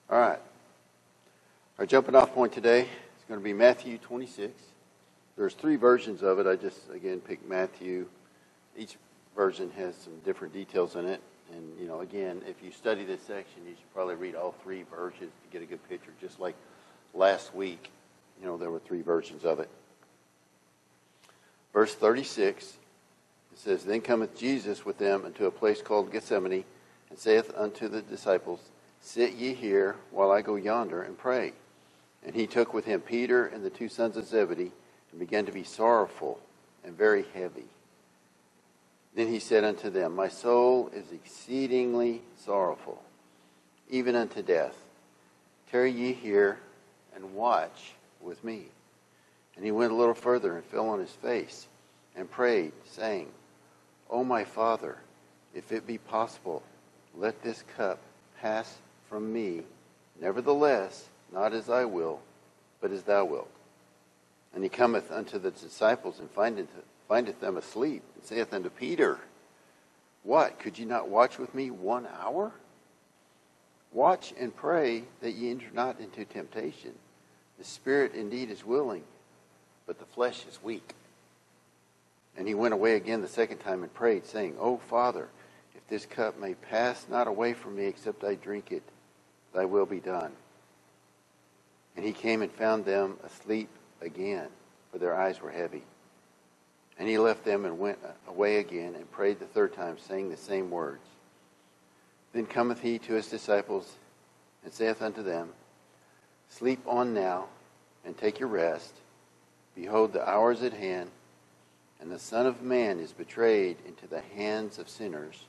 All right. Our jumping off point today is going to be Matthew 26. There's 3 versions of it. I just, again, picked Matthew. Each version has some different details in it. And, again, if you study this section, you should probably read all 3 versions to get a good picture. Just like last week, there were 3 versions of it. Verse 36, it says, Then cometh Jesus with them unto a place called Gethsemane, and saith unto the disciples, Sit ye here, while I go yonder and pray. And he took with him Peter and the 2 sons of Zebedee, and began to be sorrowful and very heavy. Then he said unto them, My soul is exceedingly sorrowful, even unto death. Tarry ye here, and watch with me. And he went a little further, and fell on his face, and prayed, saying, O my Father, if it be possible, let this cup pass from me. Nevertheless, not as I will, but as thou wilt. And he cometh unto the disciples, and findeth them asleep, and saith unto Peter, What, could ye not watch with me 1 hour? Watch and pray that ye enter not into temptation. The spirit indeed is willing, but the flesh is weak. And he went away again the second time, and prayed, saying, O Father, if this cup may pass not away from me, except I drink it, thy will be done. And he came and found them asleep again, for their eyes were heavy. And he left them and went away again, and prayed the 3rd time, saying the same words. Then cometh he to his disciples, and saith unto them, Sleep on now, and take your rest. Behold, the hour is at hand, and the Son of Man is betrayed into the hands of sinners.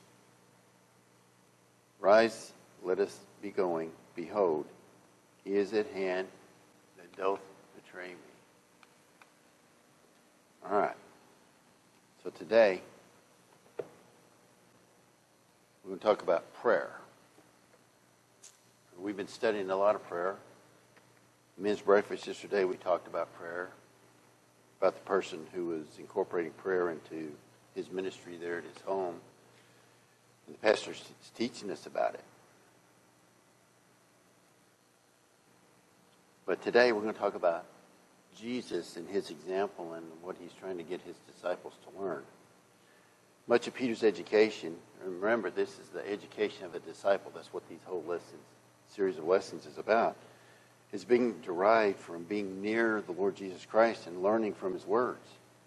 Rise, let us be going. Behold, he is at hand that doth betray me. All right. So today, we're going to talk about prayer. We've been studying a lot of prayer. Men's breakfast yesterday, we talked about prayer, about the person who was incorporating prayer into his ministry there at his home. And the pastor's teaching us about it. But today we're going to talk about Jesus and his example and what he's trying to get his disciples to learn. Much of Peter's education, and remember this is the education of a disciple, that's what these whole series of lessons is about, is being derived from being near the Lord Jesus Christ and learning from his words.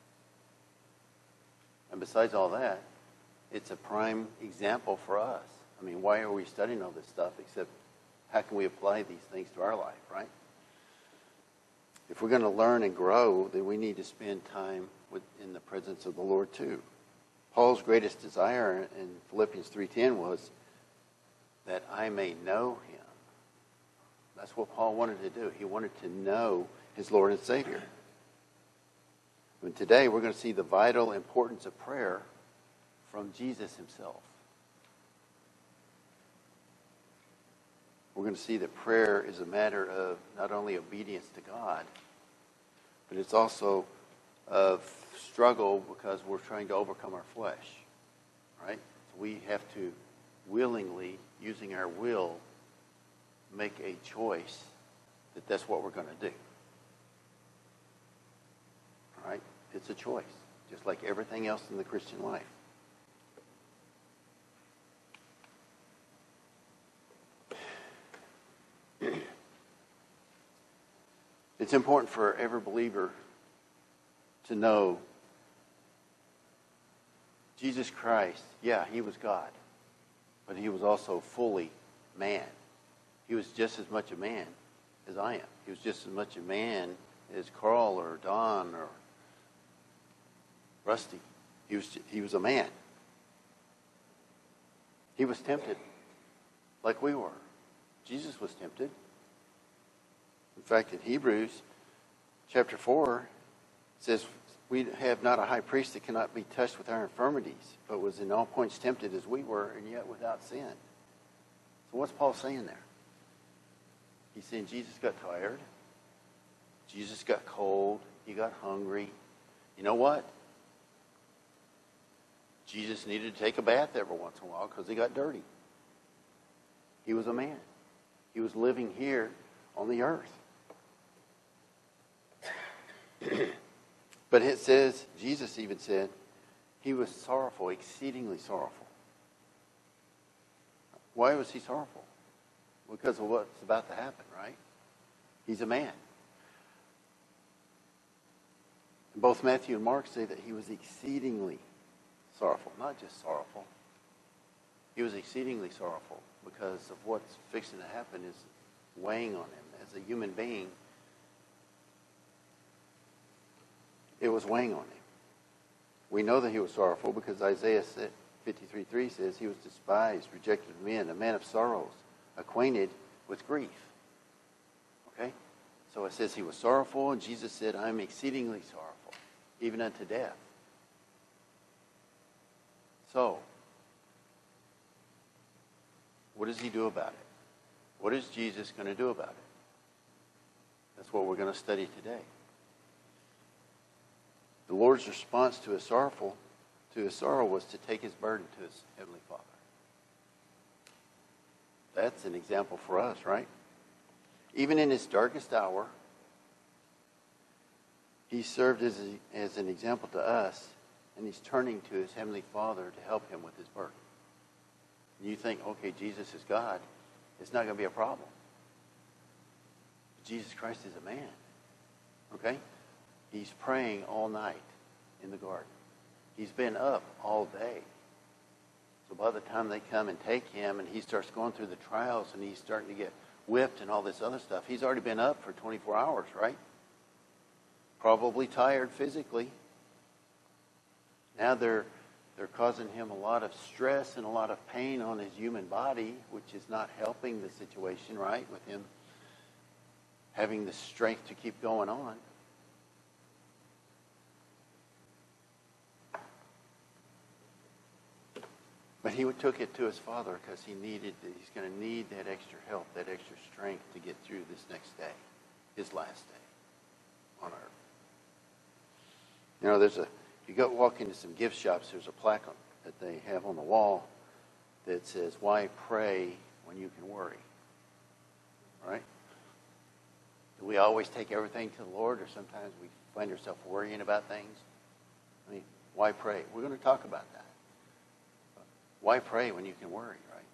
And besides all that, it's a prime example for us. I mean, why are we studying all this stuff except how can we apply these things to our life, right? If we're going to learn and grow, then we need to spend time in the presence of the Lord too. Paul's greatest desire in Philippians 3:10 was that I may know him. That's what Paul wanted to do. He wanted to know his Lord and Savior. And today we're going to see the vital importance of prayer from Jesus himself. We're going to see that prayer is a matter of not only obedience to God, but it's also of struggle because we're trying to overcome our flesh, right? So we have to willingly, using our will, make a choice that that's what we're going to do. All right? It's a choice, just like everything else in the Christian life. It's important for every believer to know Jesus Christ, yeah, he was God, but he was also fully man. He was just as much a man as I am. He was just as much a man as Carl or Don or Rusty. He was a man. He was tempted like we were. Jesus was tempted. In fact, in Hebrews chapter 4, it says, we have not a high priest that cannot be touched with our infirmities, but was in all points tempted as we were, and yet without sin. So what's Paul saying there? He's saying Jesus got tired. Jesus got cold. He got hungry. You know what? Jesus needed to take a bath every once in a while because he got dirty. He was a man. He was living here on the earth. But it says, Jesus even said, he was sorrowful, exceedingly sorrowful. Why was he sorrowful? Because of what's about to happen, right? He's a man. Both Matthew and Mark say that he was exceedingly sorrowful, not just sorrowful. He was exceedingly sorrowful because of what's fixing to happen is weighing on him as a human being. It was weighing on him. We know that he was sorrowful because Isaiah 53:3 says he was despised, rejected of men, a man of sorrows, acquainted with grief. Okay? So it says he was sorrowful, and Jesus said, I'm exceedingly sorrowful, even unto death. So, what does he do about it? What is Jesus going to do about it? That's what we're going to study today. The Lord's response to his sorrow was to take his burden to his heavenly Father. That's an example for us, right? Even in his darkest hour, he served as an example to us, and he's turning to his heavenly Father to help him with his burden. And you think, okay, Jesus is God. It's not going to be a problem. But Jesus Christ is a man. Okay? He's praying all night in the garden. He's been up all day. So by the time they come and take him and he starts going through the trials and he's starting to get whipped and all this other stuff, he's already been up for 24 hours, right? Probably tired physically. Now they're causing him a lot of stress and a lot of pain on his human body, which is not helping the situation, right? With him having the strength to keep going on. But he took it to his Father because he's going to need that extra help, that extra strength to get through this next day, his last day on earth. You know, you go walk into some gift shops, there's a plaque that they have on the wall that says, why pray when you can worry? Right? Do we always take everything to the Lord, or sometimes we find ourselves worrying about things? I mean, why pray? We're going to talk about that. Why pray when you can worry, right?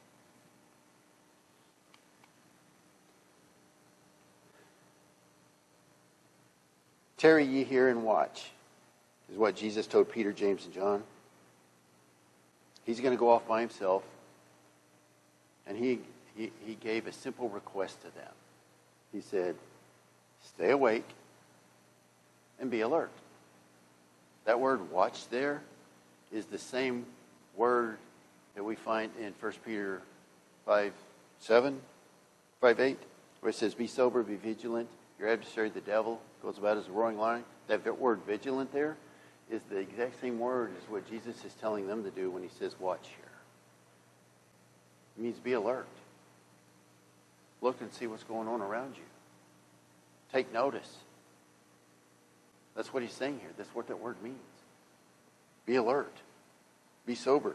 Tarry ye here and watch, is what Jesus told Peter, James, and John. He's going to go off by himself, and he gave a simple request to them. He said, stay awake and be alert. That word watch there is the same word that we find in 1 Peter 5:8, where it says, be sober, be vigilant. Your adversary, the devil, goes about as a roaring lion. That word vigilant there is the exact same word as what Jesus is telling them to do when he says watch here. It means be alert. Look and see what's going on around you. Take notice. That's what he's saying here. That's what that word means. Be alert. Be sober.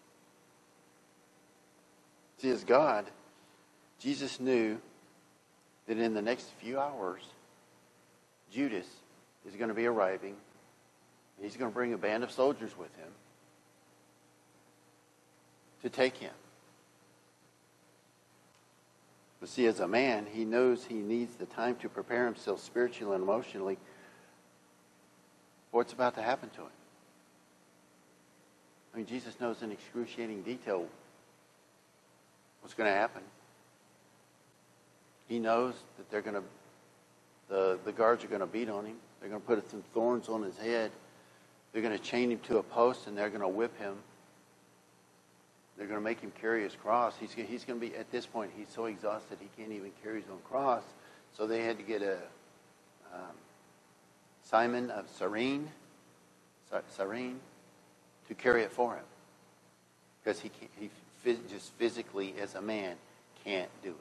See, as God, Jesus knew that in the next few hours, Judas is going to be arriving. And he's going to bring a band of soldiers with him to take him. But see, as a man, he knows he needs the time to prepare himself spiritually and emotionally for what's about to happen to him. I mean, Jesus knows in excruciating detail what's going to happen. He knows that the guards are going to beat on him. They're going to put some thorns on his head. They're going to chain him to a post, and they're going to whip him. They're going to make him carry his cross. He's going to be, at this point, he's so exhausted he can't even carry his own cross. So they had to get a Simon of Cyrene to carry it for him. Because he just physically, as a man, can't do it.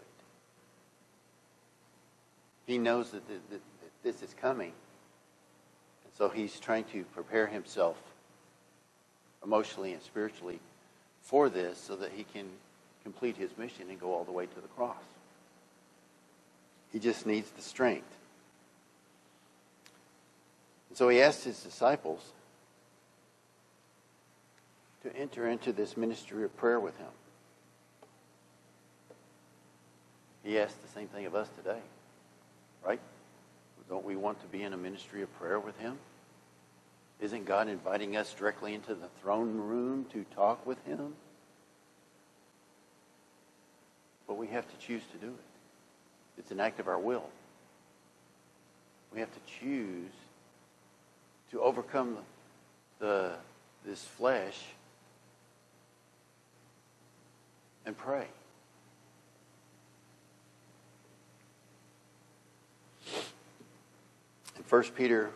He knows that this is coming. And so he's trying to prepare himself emotionally and spiritually for this so that he can complete his mission and go all the way to the cross. He just needs the strength. And so he asked his disciples to enter into this ministry of prayer with him. He asked the same thing of us today, right? Don't we want to be in a ministry of prayer with him? Isn't God inviting us directly into the throne room to talk with him? But we have to choose to do it. It's an act of our will. We have to choose to overcome this flesh and pray. In 1 Peter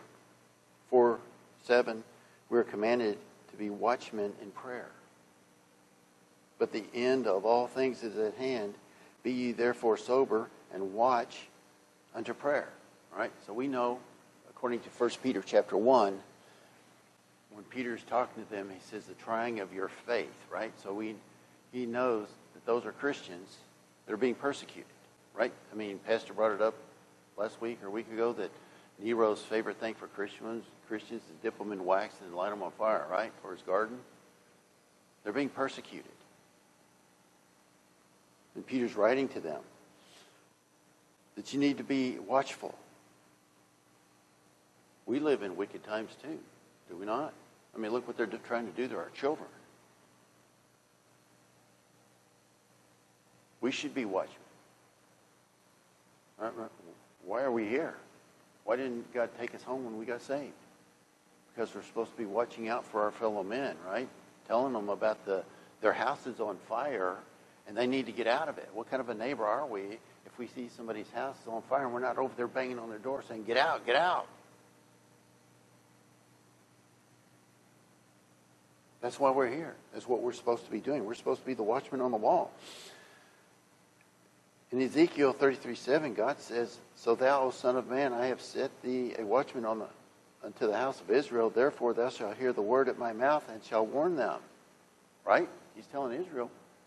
4:7, we are commanded to be watchmen in prayer. But the end of all things is at hand. Be ye therefore sober and watch unto prayer. All right? So we know, according to 1 Peter chapter 1, when Peter's talking to them, he says the trying of your faith, right? So he knows that those are Christians that are being persecuted, right? I mean, Pastor brought it up last week or a week ago that Nero's favorite thing for Christians is to dip them in wax and light them on fire, right, for his garden. They're being persecuted. And Peter's writing to them that you need to be watchful. We live in wicked times too, do we not? I mean, look what they're trying to do to our children. We should be watchmen. Why are we here? Why didn't God take us home when we got saved? Because we're supposed to be watching out for our fellow men, right? Telling them about their house is on fire and they need to get out of it. What kind of a neighbor are we if we see somebody's house is on fire and we're not over there banging on their door saying, get out, get out? That's why we're here. That's what we're supposed to be doing. We're supposed to be the watchman on the wall. In Ezekiel 33:7, God says, so thou, O son of man, I have set thee a watchman unto the house of Israel. Therefore thou shalt hear the word at my mouth and shalt warn them. Right? He's telling Israel,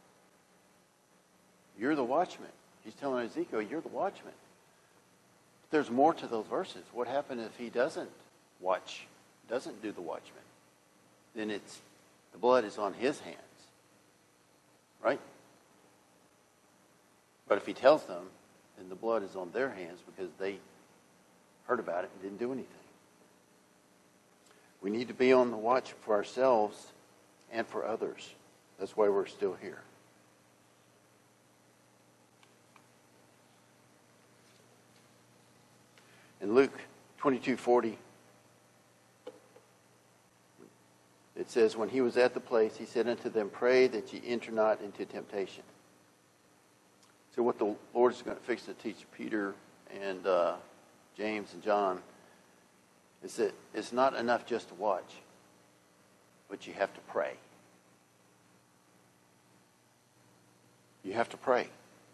you're the watchman. He's telling Ezekiel, you're the watchman. But there's more to those verses. What happens if he doesn't watch, doesn't do the watchman? Then the blood is on his hands. Right? But if he tells them, then the blood is on their hands because they heard about it and didn't do anything. We need to be on the watch for ourselves and for others. That's why we're still here. In Luke 22:40, it says, when he was at the place, he said unto them, pray that ye enter not into temptation. So what the Lord is going to fix to teach Peter and James and John is that it's not enough just to watch, but you have to pray. You have to pray.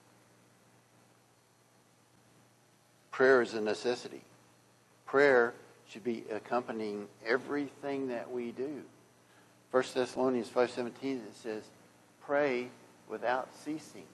Prayer is a necessity. Prayer should be accompanying everything that we do. 1 Thessalonians 5:17, it says, pray without ceasing.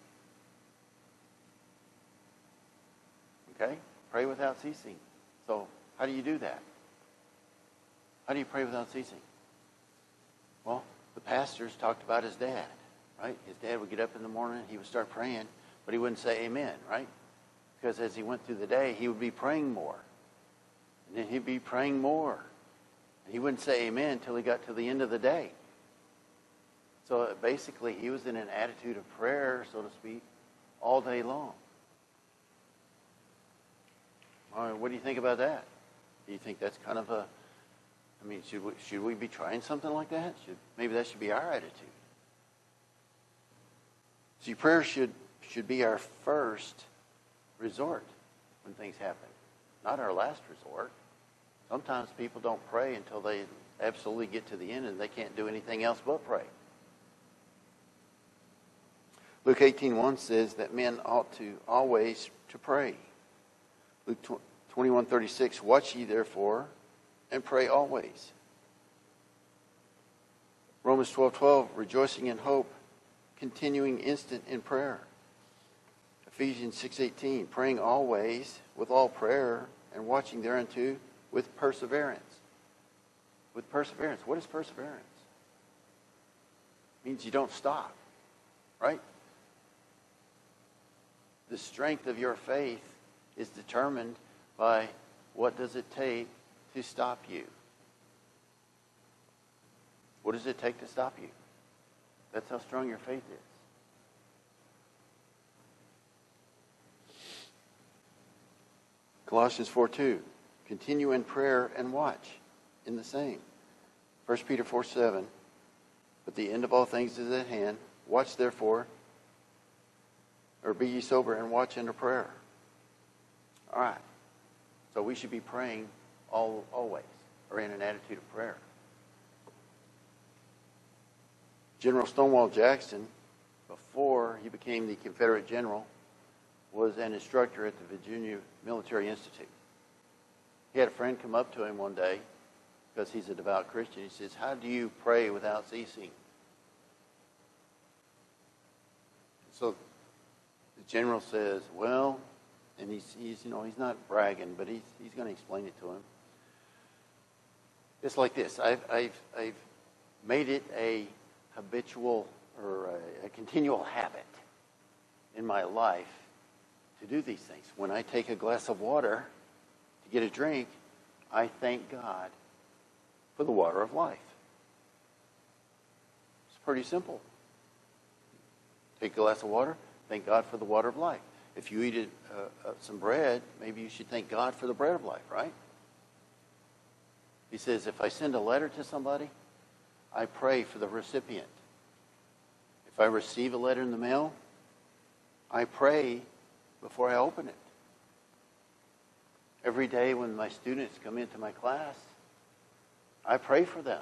Okay? Pray without ceasing. So, how do you do that? How do you pray without ceasing? Well, the pastors talked about his dad, right? His dad would get up in the morning, he would start praying, but he wouldn't say amen, right? Because as he went through the day, he would be praying more. And then he'd be praying more. And he wouldn't say amen until he got to the end of the day. So basically, he was in an attitude of prayer, so to speak, all day long. All right, what do you think about that? Do you think that's kind of a... I mean, should we be trying something like that? Maybe that should be our attitude. See, prayer should be our first resort when things happen, not our last resort. Sometimes people don't pray until they absolutely get to the end and they can't do anything else but pray. Luke 18:1 says that men ought to always to pray. Luke 21:36, watch ye therefore and pray always. Romans 12:12, rejoicing in hope, continuing instant in prayer. Ephesians 6:18, praying always with all prayer and watching thereunto with perseverance. With perseverance. What is perseverance? It means you don't stop, right? The strength of your faith is determined by what does it take to stop you. What does it take to stop you? That's how strong your faith is. Colossians 4:2, continue in prayer and watch in the same. 1 Peter 4:7, but the end of all things is at hand. Watch therefore, or be ye sober and watch under prayer. All right. So we should be praying always, or in an attitude of prayer. General Stonewall Jackson, before he became the Confederate general, was an instructor at the Virginia Military Institute. He had a friend come up to him one day, because he's a devout Christian. He says, how do you pray without ceasing? So the general says, well, and he's not bragging, but he's going to explain it to him. It's like this. I've made it a habitual or a continual habit in my life to do these things. When I take a glass of water to get a drink, I thank God for the water of life. It's pretty simple. Take a glass of water, thank God for the water of life. If you eat some bread, maybe you should thank God for the bread of life, right? He says, if I send a letter to somebody, I pray for the recipient. If I receive a letter in the mail, I pray before I open it. Every day when my students come into my class, I pray for them.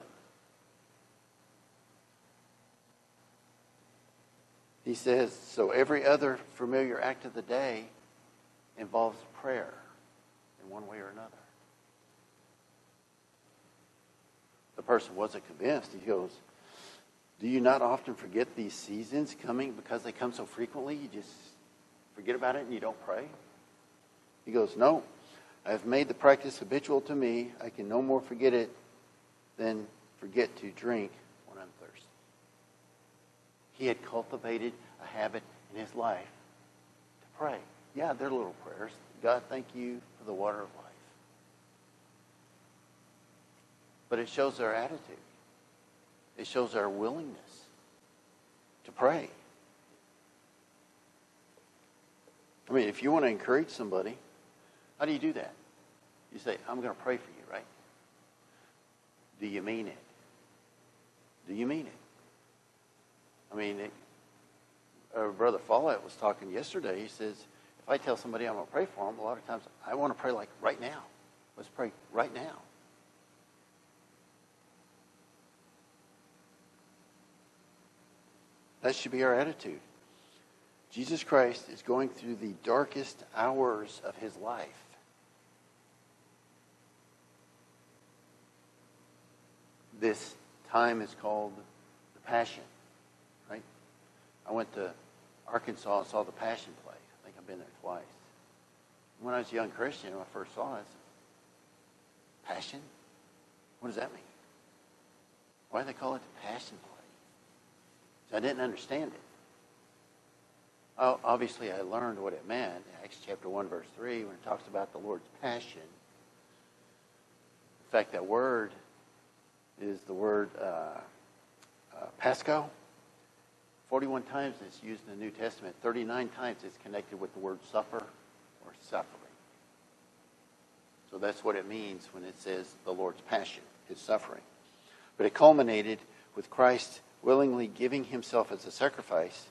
He says, so every other familiar act of the day involves prayer in one way or another. The person wasn't convinced. He goes, do you not often forget these seasons coming because they come so frequently? You just forget about it and you don't pray? He goes, no, I have made the practice habitual to me. I can no more forget it than forget to drink when I'm thirsty. He had cultivated a habit in his life to pray. Yeah, they're little prayers. God, thank you for the water of life. But it shows our attitude. It shows our willingness to pray. I mean, if you want to encourage somebody, how do you do that? You say, I'm going to pray for you, right? Do you mean it? Do you mean it? I mean, Brother Follett was talking yesterday. He says, if I tell somebody I'm going to pray for them, a lot of times I want to pray like right now. Let's pray right now. That should be our attitude. Jesus Christ is going through the darkest hours of his life. This time is called the Passion, right? I went to Arkansas and saw the Passion play. I think I've been there twice. When I was a young Christian, when I first saw it, I said, Passion? What does that mean? Why do they call it the Passion play? So I didn't understand it. Obviously, I learned what it meant. Acts chapter 1, verse 3, when it talks about the Lord's passion. In fact, that word is the word Pasco. 41 times it's used in the New Testament. 39 times it's connected with the word suffer or suffering. So that's what it means when it says the Lord's passion, his suffering. But it culminated with Christ willingly giving himself as a sacrifice,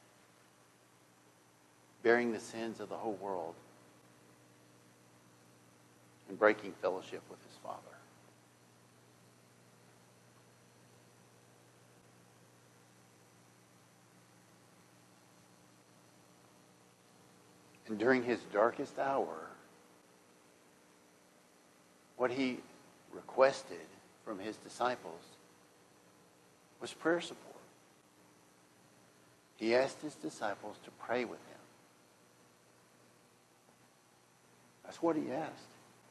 bearing the sins of the whole world, and breaking fellowship with his Father. And during his darkest hour, what he requested from his disciples was prayer support. He asked his disciples to pray with him. That's what he asked.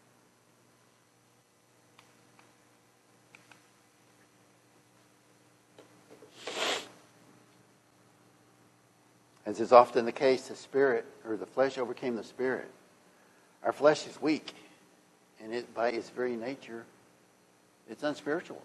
As is often the case, the spirit or the flesh overcame the spirit. Our flesh is weak, and it, by its very nature, it's unspiritual.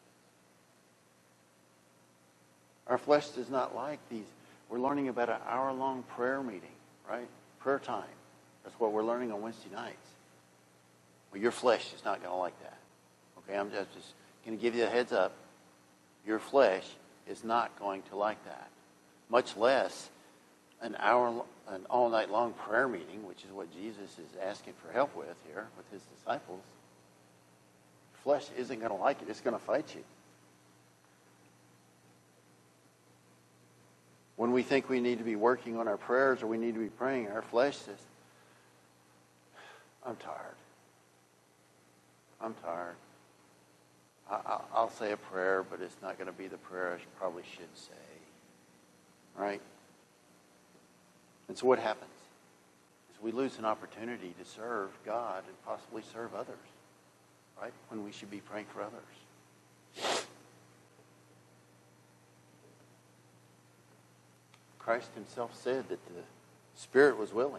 Our flesh does not like these. We're learning about an hour-long prayer meeting, right? Prayer time. That's what we're learning on Wednesday nights. Well, your flesh is not going to like that. Okay, I'm just going to give you a heads up. Your flesh is not going to like that. Much less an all-night-long prayer meeting, which is what Jesus is asking for help with here with his disciples. Your flesh isn't going to like it. It's going to fight you. When we think we need to be working on our prayers or we need to be praying, our flesh says, I'm tired. I'm tired. I'll say a prayer, but it's not going to be the prayer I probably should say. Right? And so what happens? Is we lose an opportunity to serve God and possibly serve others. Right? When we should be praying for others. Christ himself said that the spirit was willing.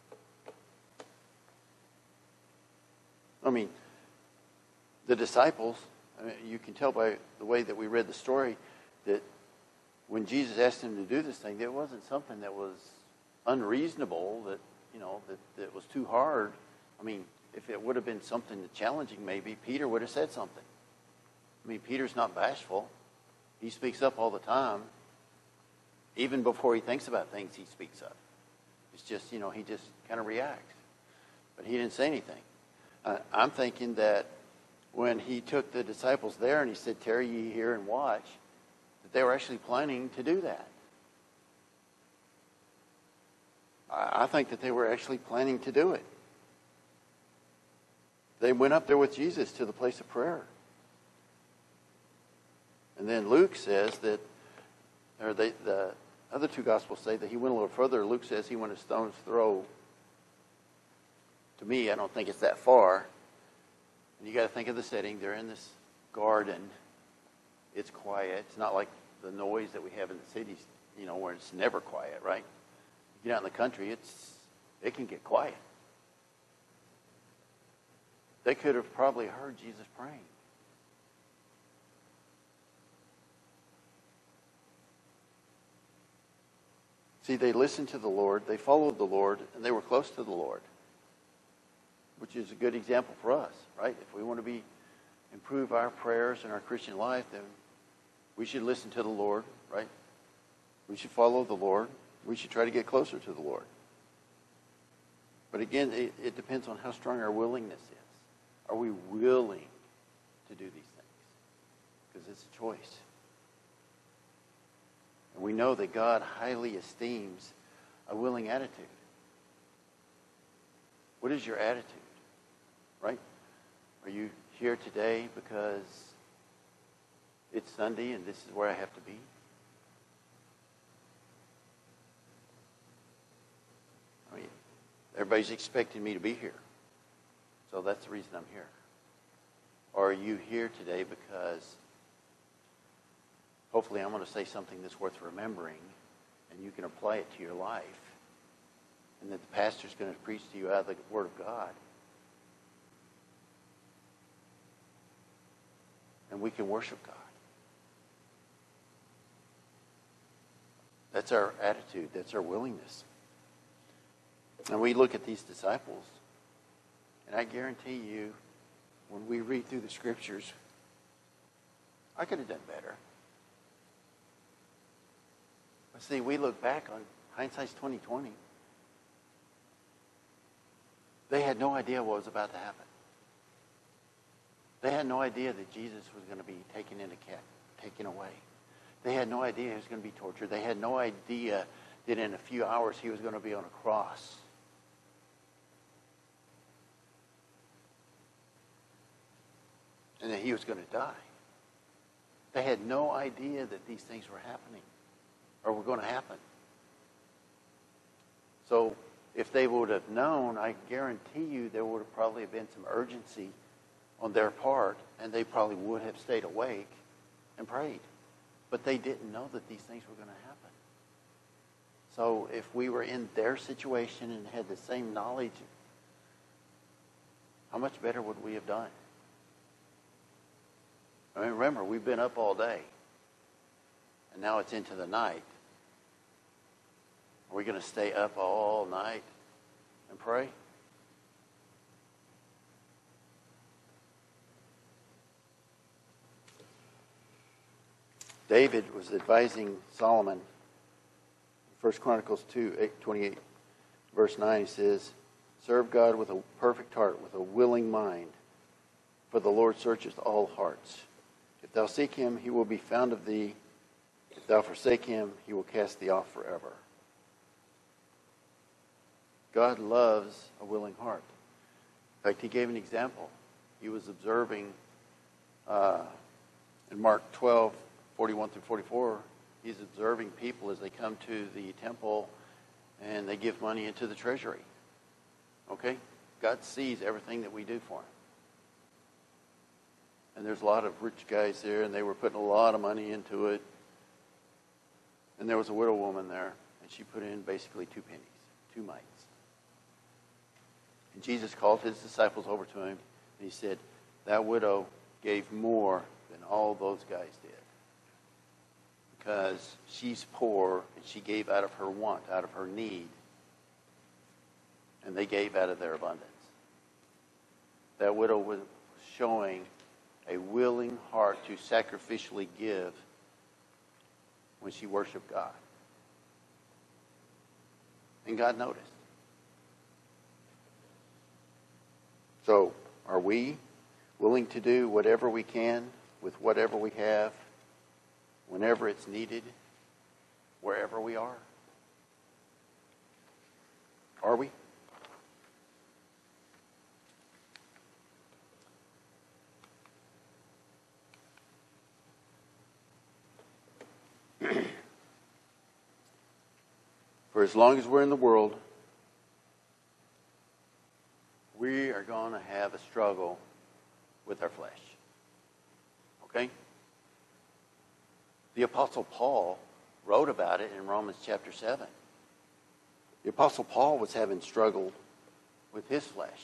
I mean, the disciples, you can tell by the way that we read the story that when Jesus asked them to do this thing, it wasn't something that was unreasonable, that was too hard. I mean, if it would have been something challenging, maybe Peter would have said something. I mean, Peter's not bashful. He speaks up all the time. Even before he thinks about things, he speaks up. It's just, he just kind of reacts. But he didn't say anything. I'm thinking that when he took the disciples there and he said, tarry ye here and watch, that they were actually planning to do that. I think that they were actually planning to do it. They went up there with Jesus to the place of prayer. And then Luke says that, or the other two Gospels say that he went a little further. Luke says he went a stone's throw. To me, I don't think it's that far. And you got to think of the setting. They're in this garden. It's quiet. It's not like the noise that we have in the cities, where it's never quiet, right? You get out in the country, it can get quiet. They could have probably heard Jesus praying. See, they listened to the Lord, they followed the Lord, and they were close to the Lord, which is a good example for us, right? If we want to improve our prayers and our Christian life, then we should listen to the Lord, right? We should follow the Lord. We should try to get closer to the Lord. But again, it depends on how strong our willingness is. Are we willing to do these things? Because it's a choice. And we know that God highly esteems a willing attitude. What is your attitude? Right? Are you here today because it's Sunday and this is where I have to be? I mean, everybody's expecting me to be here. So that's the reason I'm here. Or are you here today because hopefully I'm going to say something that's worth remembering and you can apply it to your life, and that the pastor's going to preach to you out of the Word of God, and we can worship God. That's our attitude. That's our willingness. And we look at these disciples, and I guarantee you, when we read through the Scriptures, I could have done better. But see, we look back on hindsight's 20/20. They had no idea what was about to happen. They had no idea that Jesus was going to be taken away. They had no idea he was going to be tortured. They had no idea that in a few hours he was going to be on a cross. And that he was going to die. They had no idea that these things were happening or were going to happen. So if they would have known, I guarantee you there would have probably been some urgency on their part, and they probably would have stayed awake and prayed. But they didn't know that these things were going to happen. So if we were in their situation and had the same knowledge, how much better would we have done? I mean, remember, we've been up all day, and now it's into the night. Are we going to stay up all night and pray? David was advising Solomon. 1 Chronicles 2:28, verse 9, he says, serve God with a perfect heart, with a willing mind, for the Lord searcheth all hearts. If thou seek him, he will be found of thee. If thou forsake him, he will cast thee off forever. God loves a willing heart. In fact, he gave an example. He was observing in Mark 12:41 through 44, he's observing people as they come to the temple and they give money into the treasury. Okay? God sees everything that we do for him. And there's a lot of rich guys there, and they were putting a lot of money into it. And there was a widow woman there, and she put in basically 2 pennies, 2 mites. And Jesus called his disciples over to him, and he said, that widow gave more than all those guys did. Because she's poor, and she gave out of her want, out of her need. And they gave out of their abundance. That widow was showing a willing heart to sacrificially give when she worshiped God. And God noticed. So, are we willing to do whatever we can with whatever we have, whenever it's needed, wherever we are? Are we? For as long as we're in the world, we are going to have a struggle with our flesh. Okay? The Apostle Paul wrote about it in Romans chapter 7. The Apostle Paul was having struggle with his flesh.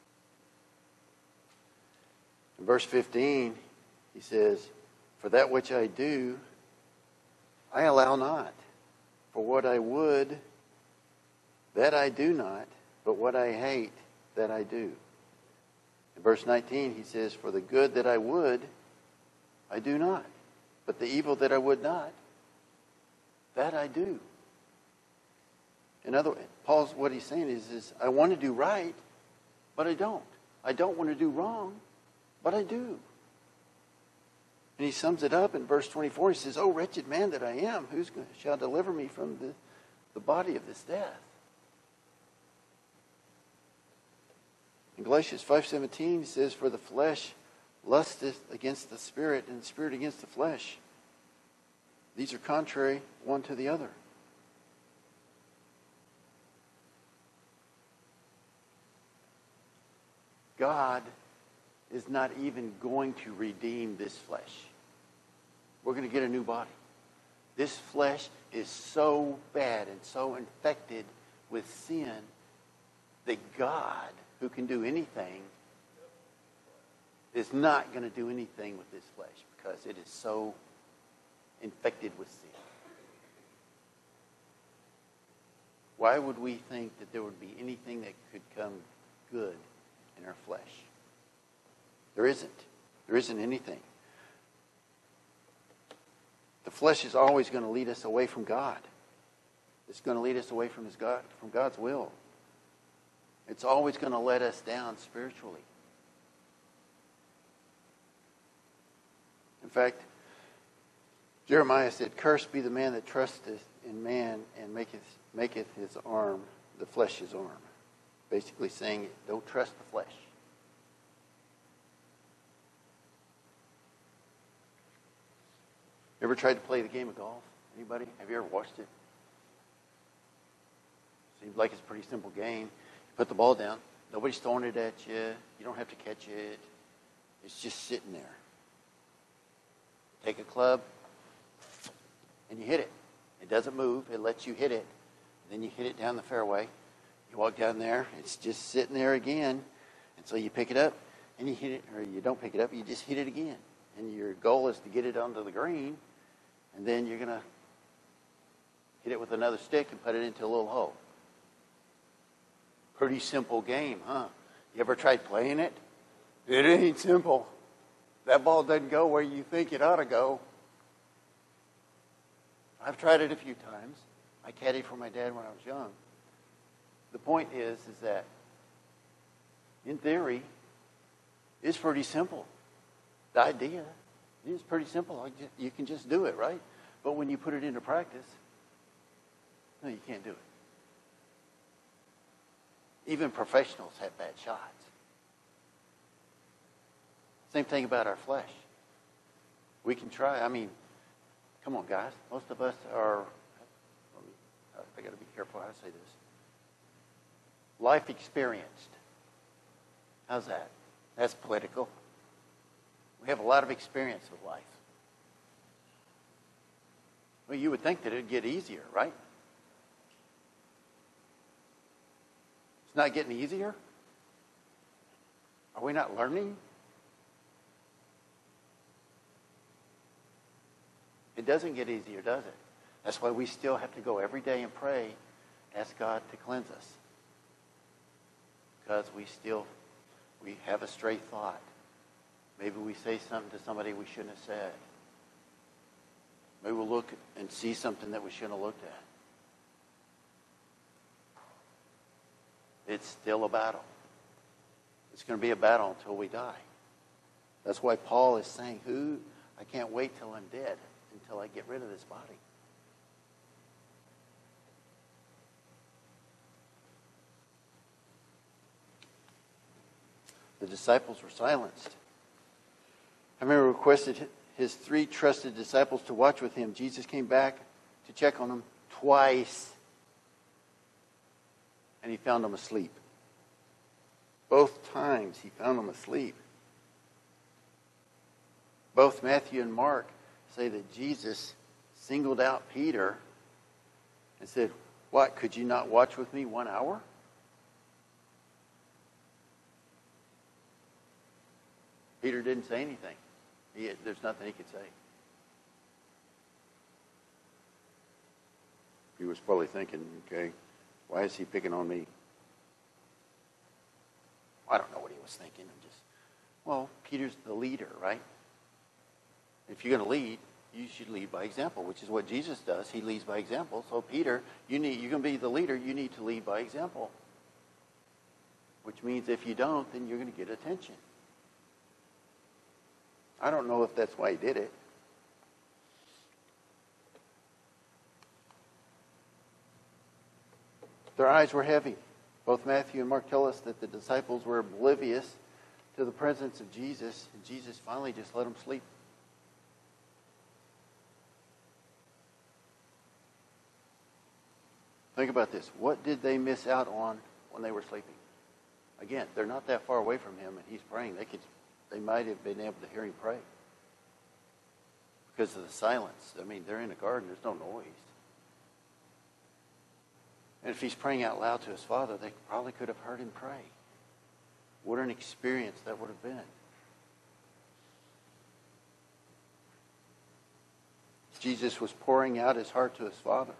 In verse 15, he says, for that which I do, I allow not. For what I would, that I do not, but what I hate, that I do. In verse 19, he says, for the good that I would, I do not. But the evil that I would not, that I do. In other words, Paul's, what he's saying is I want to do right, but I don't. I don't want to do wrong, but I do. And he sums it up in verse 24. He says, oh, wretched man that I am, who shall deliver me from the body of this death? In Galatians 5:17, he says, for the flesh lusteth against the spirit, and the spirit against the flesh. These are contrary one to the other. God is not even going to redeem this flesh. We're going to get a new body. This flesh is so bad and so infected with sin that God, who can do anything, is not going to do anything with this flesh because it is so infected with sin. Why would we think that there would be anything that could come good in our flesh? There isn't. There isn't anything. The flesh is always going to lead us away from God. It's going to lead us away from from God's will. It's always going to let us down spiritually. In fact, Jeremiah said, cursed be the man that trusteth in man and maketh his arm, the flesh his arm. Basically saying, don't trust the flesh. Ever tried to play the game of golf? Anybody? Have you ever watched it? Seems like it's a pretty simple game. You put the ball down. Nobody's throwing it at you. You don't have to catch it. It's just sitting there. Take a club, and you hit it. It doesn't move. It lets you hit it. Then you hit it down the fairway. You walk down there. It's just sitting there again. And so you pick it up, and you hit it. Or you don't pick it up. You just hit it again. And your goal is to get it onto the green. And then you're going to hit it with another stick and put it into a little hole. Pretty simple game, huh? You ever tried playing it? It ain't simple. That ball doesn't go where you think it ought to go. I've tried it a few times. I caddied for my dad when I was young. The point is that, in theory, it's pretty simple. The idea is pretty simple. You can just do it, right? But when you put it into practice, no, you can't do it. Even professionals have bad shots. Same thing about our flesh. We can try. I mean, come on, guys. Most of us are, I got to be careful how I say this, life experienced. How's that? That's political. We have a lot of experience with life. Well, you would think that it'd get easier, right? It's not getting easier? Are we not learning? It doesn't get easier, does it? That's why we still have to go every day and pray, ask God to cleanse us. Because we have a stray thought. Maybe we say something to somebody we shouldn't have said. Maybe we'll look and see something that we shouldn't have looked at. It's still a battle. It's going to be a battle until we die. That's why Paul is saying, I can't wait till I'm dead, until I get rid of this body. The disciples were silenced. I remember requested his 3 trusted disciples to watch with him. Jesus came back to check on them twice. And he found them asleep. Both times he found them asleep. Both Matthew and Mark say that Jesus singled out Peter and said, "What, could you not watch with me 1 hour?" Peter didn't say anything. There's nothing he could say. He was probably thinking, okay, why is he picking on me? I don't know what he was thinking. Peter's the leader, right? If you're going to lead, you should lead by example, which is what Jesus does. He leads by example. So Peter, you're going to be the leader. You need to lead by example. Which means if you don't, then you're going to get attention. I don't know if that's why he did it. Their eyes were heavy. Both Matthew and Mark tell us that the disciples were oblivious to the presence of Jesus, and Jesus finally just let them sleep. Think about this. What did they miss out on when they were sleeping? Again, they're not that far away from him, and he's praying. They might have been able to hear him pray because of the silence. I mean, they're in a garden. There's no noise. And if he's praying out loud to his Father, they probably could have heard him pray. What an experience that would have been. Jesus was pouring out his heart to his Father.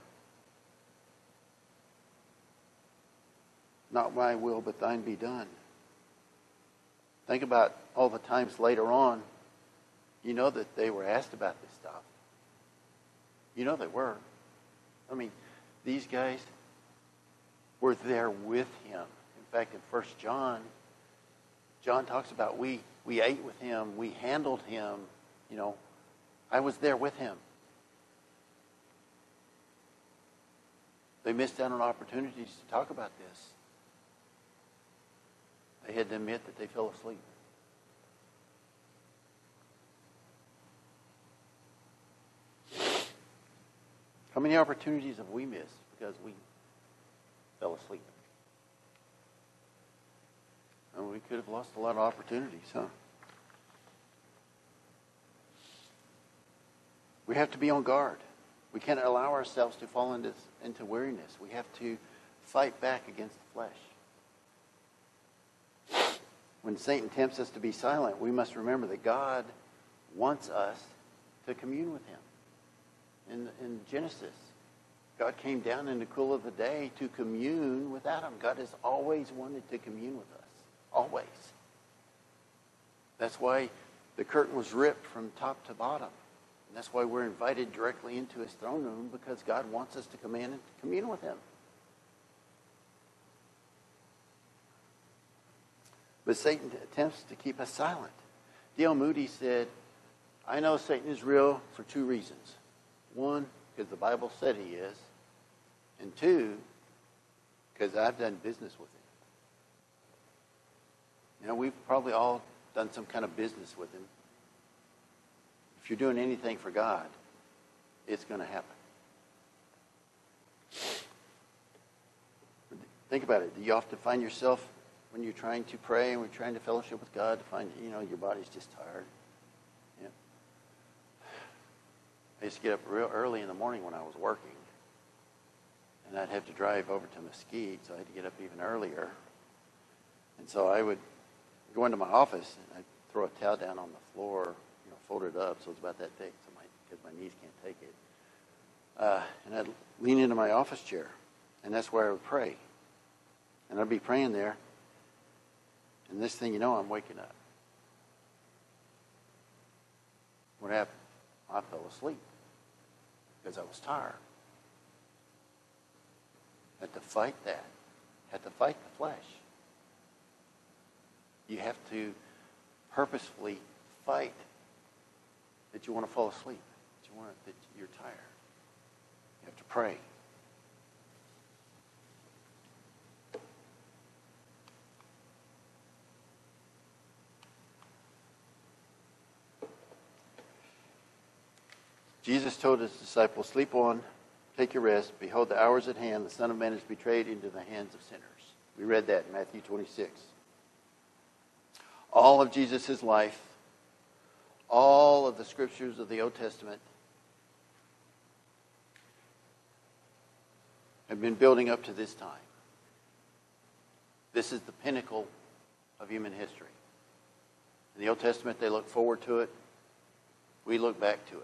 Not my will, but thine be done. Think about all the times later on, you know that they were asked about this stuff. You know they were. I mean, these guys were there with him. In fact, in 1 John, John talks about we ate with him, we handled him. You know, I was there with him. They missed out on opportunities to talk about this. They had to admit that they fell asleep. How many opportunities have we missed because we fell asleep. And we could have lost a lot of opportunities, huh? We have to be on guard. We can't allow ourselves to fall into weariness. We have to fight back against the flesh. When Satan tempts us to be silent, we must remember that God wants us to commune with him. In Genesis, God came down in the cool of the day to commune with Adam. God has always wanted to commune with us. Always. That's why the curtain was ripped from top to bottom. And that's why we're invited directly into his throne room, because God wants us to come in and commune with him. But Satan attempts to keep us silent. D.L. Moody said, I know Satan is real for two reasons. One, because the Bible said he is. And two, because I've done business with him. You know, we've probably all done some kind of business with him. If you're doing anything for God, it's going to happen. Think about it. Do you often find yourself, when you're trying to pray and we're trying to fellowship with God, to find, your body's just tired? Yeah. I used to get up real early in the morning when I was working. And I'd have to drive over to Mesquite, so I had to get up even earlier. And so I would go into my office and I'd throw a towel down on the floor, fold it up so it's about that thick, because my knees can't take it. And I'd lean into my office chair, and that's where I would pray. And I'd be praying there, and this thing, I'm waking up. What happened? I fell asleep because I was tired. Had to fight that. Had to fight the flesh. You have to purposefully fight that you want to fall asleep, that you're tired. You have to pray. Jesus told his disciples, sleep on, take your rest. Behold, the hour is at hand. The Son of Man is betrayed into the hands of sinners. We read that in Matthew 26. All of Jesus' life, all of the scriptures of the Old Testament have been building up to this time. This is the pinnacle of human history. In the Old Testament, they look forward to it. We look back to it.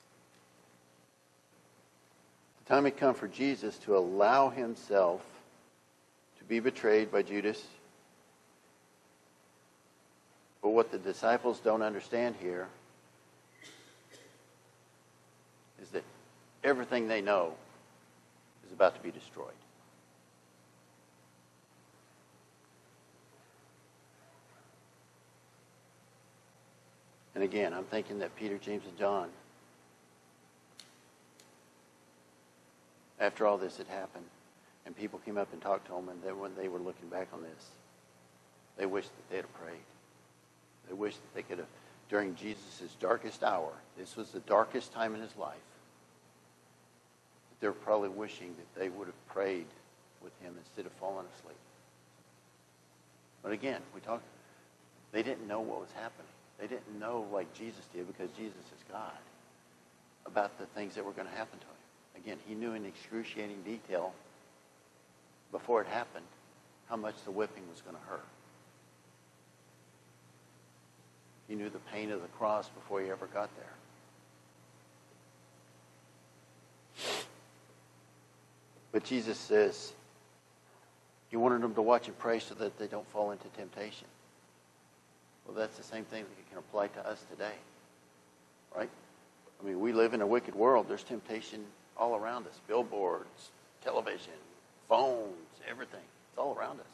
The time had come for Jesus to allow himself to be betrayed by Judas. But what the disciples don't understand here is that everything they know is about to be destroyed. And again, I'm thinking that Peter, James, and John, after all this had happened, and people came up and talked to them, and then when they were looking back on this, they wished that they had prayed. They wished that they could have, during Jesus' darkest hour, this was the darkest time in his life, they're probably wishing that they would have prayed with him instead of falling asleep. But again, they didn't know what was happening. They didn't know like Jesus did, because Jesus is God, about the things that were going to happen to him. Again, he knew in excruciating detail before it happened how much the whipping was going to hurt. He knew the pain of the cross before he ever got there. But Jesus says he wanted them to watch and pray so that they don't fall into temptation. Well, that's the same thing that can apply to us today, right? I mean, we live in a wicked world. There's temptation all around us. Billboards, television, phones, everything. It's all around us.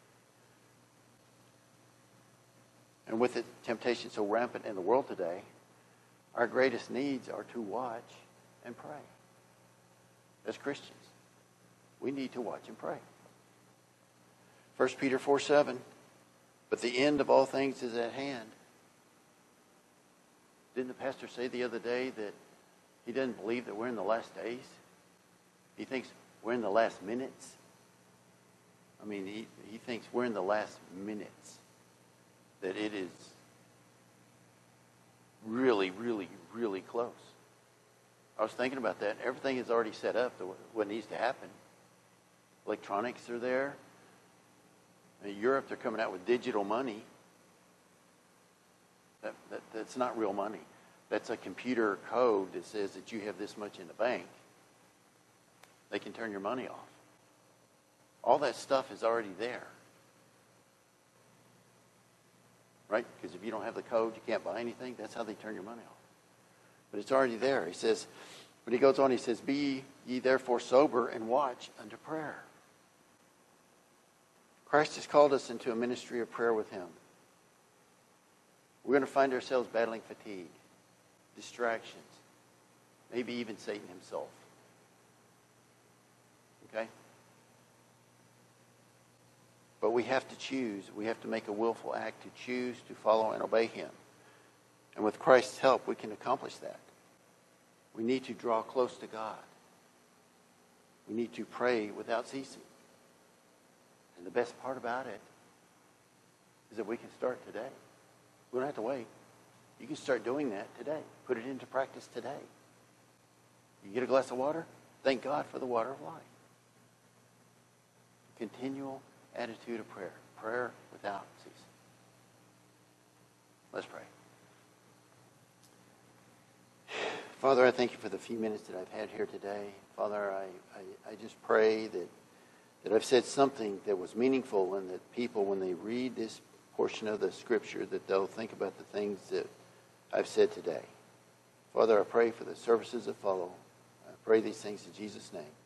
And with the temptation so rampant in the world today, our greatest needs are to watch and pray. As Christians, we need to watch and pray. 1 Peter 4:7, but the end of all things is at hand. Didn't the pastor say the other day that he doesn't believe that we're in the last days? He thinks we're in the last minutes. I mean, he thinks we're in the last minutes, that it is really, really, really close. I was thinking about that. Everything is already set up to what needs to happen. Electronics are there. In Europe, they're coming out with digital money. That's not real money. That's a computer code that says that you have this much in the bank. They can turn your money off. All that stuff is already there. Right? Because if you don't have the code, you can't buy anything. That's how they turn your money off. But it's already there. He says, but he goes on, he says, be ye therefore sober and watch unto prayer. Christ has called us into a ministry of prayer with him. We're going to find ourselves battling fatigue, distractions, maybe even Satan himself. Okay? But we have to choose. We have to make a willful act to choose to follow and obey him. And with Christ's help, we can accomplish that. We need to draw close to God. We need to pray without ceasing. And the best part about it is that we can start today. We don't have to wait. You can start doing that today. Put it into practice today. You get a glass of water? Thank God for the water of life. Continual attitude of prayer. Prayer without ceasing. Let's pray. Father, I thank you for the few minutes that I've had here today. Father, I just pray that I've said something that was meaningful and that people, when they read this portion of the Scripture, that they'll think about the things that I've said today. Father, I pray for the services that follow. I pray these things in Jesus' name.